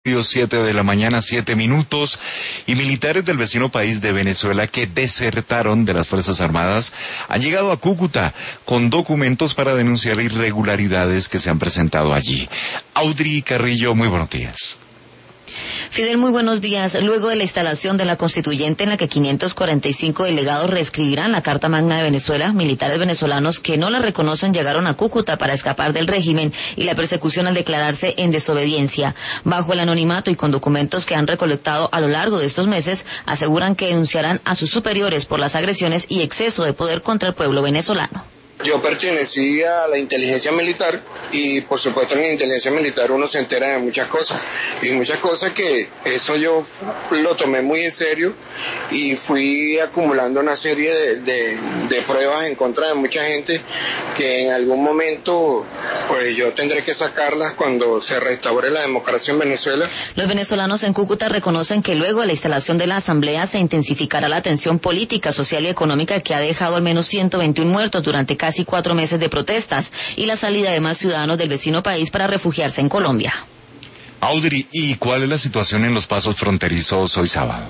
7 de la mañana, 7 minutos, y militares del vecino país de Venezuela que desertaron de las Fuerzas Armadas han llegado a Cúcuta con documentos para denunciar irregularidades que se han presentado allí. Audrey Carrillo, muy buenos días. Fidel, muy buenos días. Luego de la instalación de la constituyente en la que 545 delegados reescribirán la Carta Magna de Venezuela, militares venezolanos que no la reconocen llegaron a Cúcuta para escapar del régimen y la persecución al declararse en desobediencia. Bajo el anonimato y con documentos que han recolectado a lo largo de estos meses, aseguran que denunciarán a sus superiores por las agresiones y exceso de poder contra el pueblo venezolano. Yo pertenecí a la inteligencia militar y por supuesto en la inteligencia militar uno se entera de muchas cosas y muchas cosas que eso yo lo tomé muy en serio y fui acumulando una serie de pruebas en contra de mucha gente que en algún momento pues yo tendré que sacarlas cuando se restaure la democracia en Venezuela. Los venezolanos en Cúcuta reconocen que luego de la instalación de la asamblea se intensificará la tensión política, social y económica que ha dejado al menos 121 muertos durante casi 4 meses de protestas y la salida de más ciudadanos del vecino país para refugiarse en Colombia. Audrey, ¿y cuál es la situación en los pasos fronterizos hoy sábado?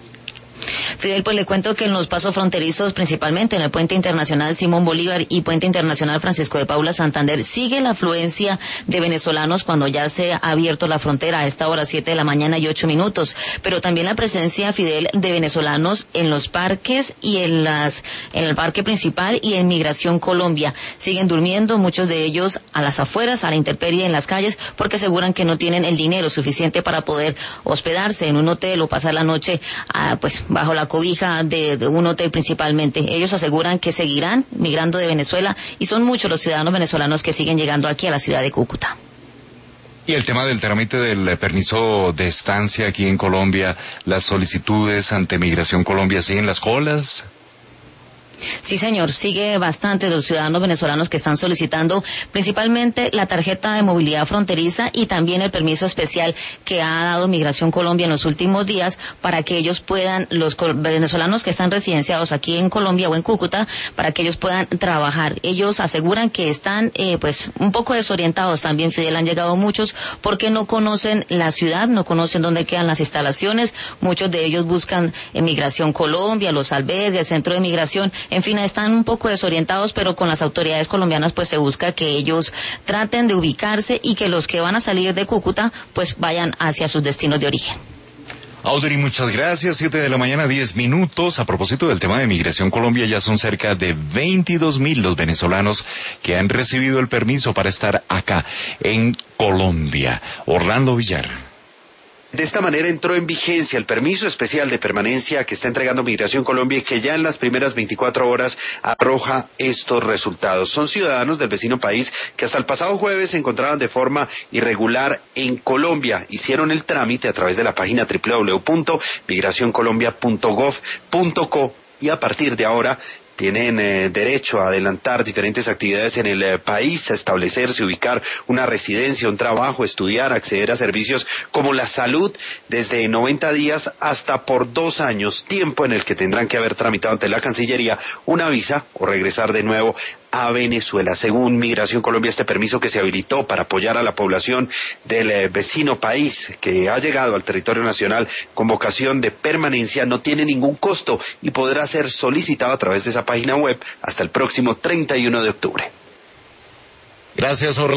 Fidel, pues le cuento que en los pasos fronterizos, principalmente en el Puente Internacional Simón Bolívar y Puente Internacional Francisco de Paula Santander, sigue la afluencia de venezolanos cuando ya se ha abierto la frontera a esta hora, 7 de la mañana y 8 minutos, pero también la presencia, Fidel, de venezolanos en los parques y en el parque principal y en Migración Colombia. Siguen durmiendo, muchos de ellos a las afueras, a la intemperie en las calles, porque aseguran que no tienen el dinero suficiente para poder hospedarse en un hotel o pasar la noche, pues bajo la cobija de un hotel principalmente. Ellos aseguran que seguirán migrando de Venezuela y son muchos los ciudadanos venezolanos que siguen llegando aquí a la ciudad de Cúcuta. Y el tema del trámite del permiso de estancia aquí en Colombia, las solicitudes ante Migración Colombia, ¿siguen las colas? Sí, señor, sigue bastante de los ciudadanos venezolanos que están solicitando principalmente la tarjeta de movilidad fronteriza y también el permiso especial que ha dado Migración Colombia en los últimos días para que ellos puedan, los venezolanos que están residenciados aquí en Colombia o en Cúcuta, para que ellos puedan trabajar. Ellos aseguran que están pues un poco desorientados también, Fidel, han llegado muchos porque no conocen la ciudad, no conocen dónde quedan las instalaciones, muchos de ellos buscan en Migración Colombia, los albergues, centro de migración. En fin, están un poco desorientados, pero con las autoridades colombianas pues se busca que ellos traten de ubicarse y que los que van a salir de Cúcuta pues vayan hacia sus destinos de origen. Audrey, muchas gracias. 7 de la mañana, 10 minutos. A propósito del tema de Migración Colombia, ya son cerca de 22,000 los venezolanos que han recibido el permiso para estar acá en Colombia. Orlando Villar. De esta manera entró en vigencia el permiso especial de permanencia que está entregando Migración Colombia y que ya en las primeras 24 horas arroja estos resultados. Son ciudadanos del vecino país que hasta el pasado jueves se encontraban de forma irregular en Colombia. Hicieron el trámite a través de la página www.migracioncolombia.gov.co y a partir de ahora tienen derecho a adelantar diferentes actividades en el país, a establecerse, ubicar una residencia, un trabajo, estudiar, acceder a servicios como la salud desde 90 días hasta por 2 años, tiempo en el que tendrán que haber tramitado ante la Cancillería una visa o regresar de nuevo a Venezuela. Según Migración Colombia, este permiso que se habilitó para apoyar a la población del vecino país que ha llegado al territorio nacional con vocación de permanencia no tiene ningún costo y podrá ser solicitado a través de esa página web hasta el próximo 31 de octubre. Gracias, Orlando.